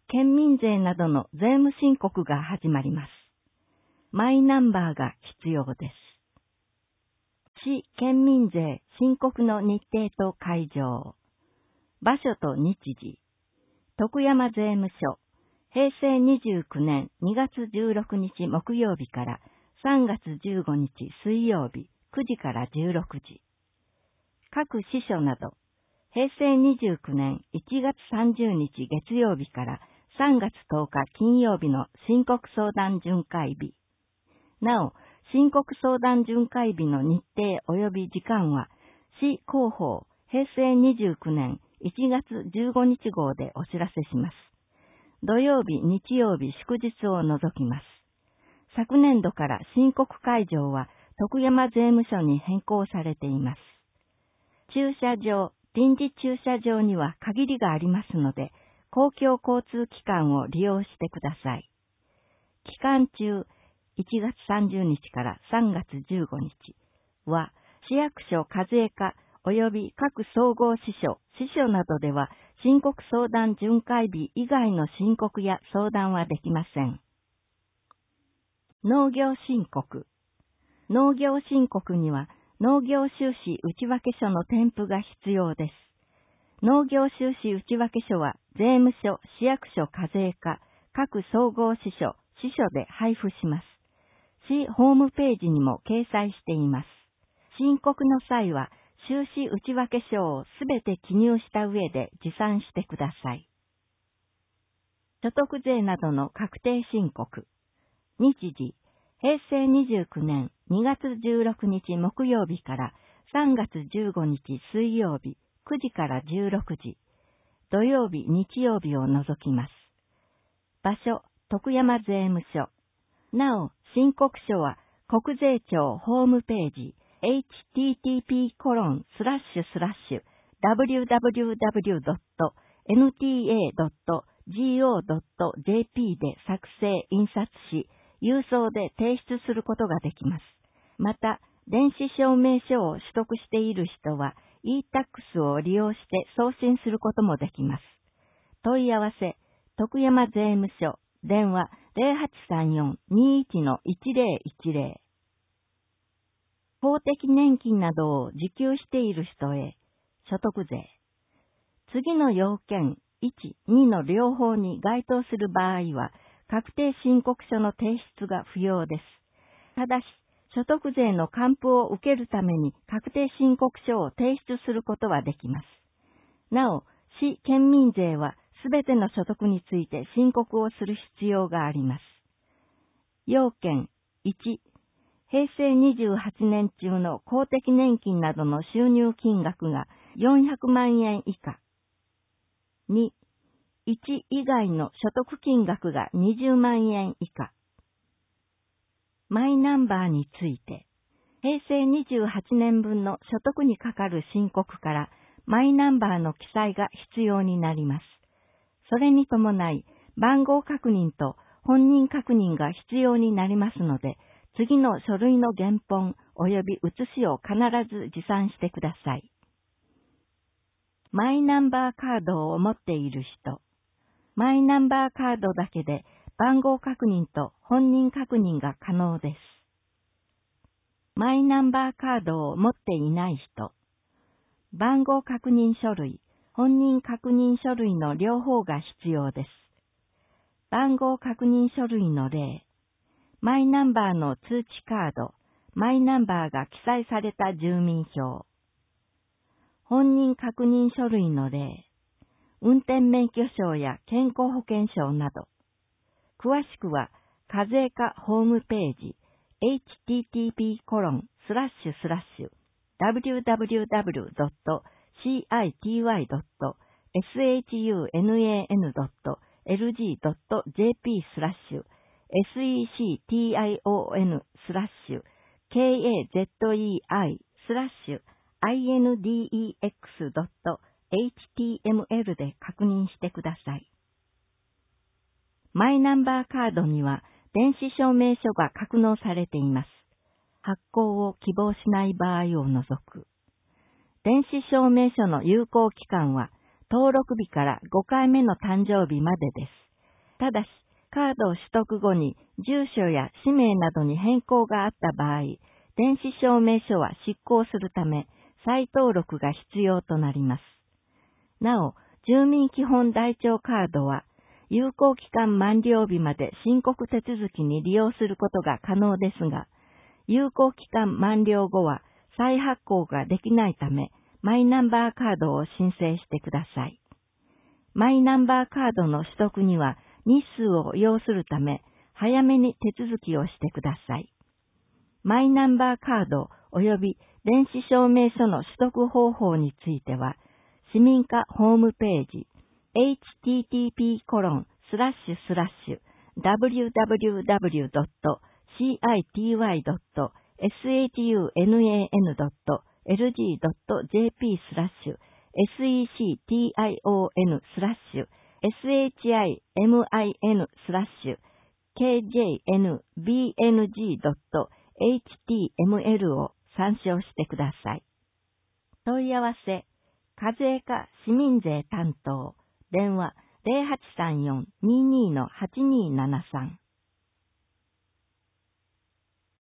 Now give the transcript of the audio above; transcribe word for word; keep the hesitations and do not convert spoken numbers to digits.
県民税などの税務申告が始まります。マイナンバーが必要です。市県民税申告の日程と会場。場所と日時。徳山税務署。平成にじゅうきゅうねんにがつじゅうろくにち木曜日からさんがつじゅうごにち水曜日くじからじゅうろくじ。各支所など。平成にじゅうきゅうねんいちがつさんじゅうにち月曜日からさんがつとおか金曜日の申告相談巡回日。なお、申告相談巡回日の日程及び時間は、市広報平成にじゅうきゅうねんいちがつじゅうごにち号でお知らせします。土曜日、日曜日、祝日を除きます。昨年度から申告会場は徳山税務署に変更されています。駐車場、臨時駐車場には限りがありますので、公共交通機関を利用してください。期間中、いちがつさんじゅうにちからさんがつじゅうごにちは、市役所課税課及び各総合支所、支所などでは、申告相談巡回日以外の申告や相談はできません。農業申告。農業申告には、農業収支内訳書の添付が必要です。農業収支内訳書は税務署、市役所課税課、各総合支所、支所で配布します。市ホームページにも掲載しています。申告の際は収支内訳書をすべて記入した上で持参してください。所得税などの確定申告。日時。平成にじゅうきゅうねんにがつじゅうろくにち木曜日からさんがつじゅうごにち水曜日くじからじゅうろくじ。土曜日、日曜日を除きます。場所、徳山税務署。なお、申告書は国税庁ホームページ エイチティーティーピーコロンスラッシュスラッシュダブリューダブリューダブリュードットエヌティーエードットジーオードットジェーピー で作成、印刷し、郵送で提出することができます。また、電子証明書を取得している人は イータックス を利用して送信することもできます。問い合わせ、徳山税務署、電話 ゼロはちさんよん にいち いちゼロいちゼロ。公的年金などを受給している人へ、所得税。次の要件いち、にの両方に該当する場合は、確定申告書の提出が不要です。ただし、所得税の還付を受けるために確定申告書を提出することはできます。なお、市県民税はすべての所得について申告をする必要があります。要件いち、平成にじゅうはちねん中の公的年金などの収入金額がよんひゃくまんえん以下。に、いち以外の所得金額がにじゅうまんえん以下。マイナンバーについて、平成にじゅうはちねんぶんの所得にかかる申告からマイナンバーの記載が必要になります。それに伴い、番号確認と本人確認が必要になりますので、次の書類の原本及び写しを必ず持参してください。マイナンバーカードを持っている人、マイナンバーカードだけで番号確認と本人確認が可能です。マイナンバーカードを持っていない人、番号確認書類、本人確認書類の両方が必要です。番号確認書類の例、マイナンバーの通知カード、マイナンバーが記載された住民票、本人確認書類の例、運転免許証や健康保険証など。詳しくは、課税課ホームページ、エイチティーティーピーコロンスラッシュスラッシュダブリューダブリューダブリュードットシーアイティーワイドットエスエイチユーエヌエーエヌドットエルジードットジェーピースラッシュエスイーシーティーアイオーエヌスラッシュケーエーゼットイーアイスラッシュアイエヌディーイーエックスドットエイチティーエムエル で確認してください。マイナンバーカードには電子証明書が格納されています。発行を希望しない場合を除く。電子証明書の有効期間は登録日からごかいめの誕生日までです。 ただし、カードを取得後に住所や氏名などに変更があった場合、電子証明書は失効するため、再登録が必要となります。なお、住民基本台帳カードは、有効期間満了日まで申告手続きに利用することが可能ですが、有効期間満了後は再発行ができないため、マイナンバーカードを申請してください。マイナンバーカードの取得には日数を要するため、早めに手続きをしてください。マイナンバーカード及び電子証明書の取得方法については、市民課ホームページ、エイチティーティーピーコロンスラッシュスラッシュダブリューダブリューダブリュードットシーアイティーワイドットエスエイチユーエヌエーエヌドットエルジードットジェーピースラッシュエスイーシーティーアイオーエヌスラッシュエスエイチアイエムアイエヌスラッシュケージェーエヌビーエヌジードットエイチティーエムエル を参照してください。問い合わせ、課税課市民税担当、電話ゼロはちさんよん にーにーのはちにーななさん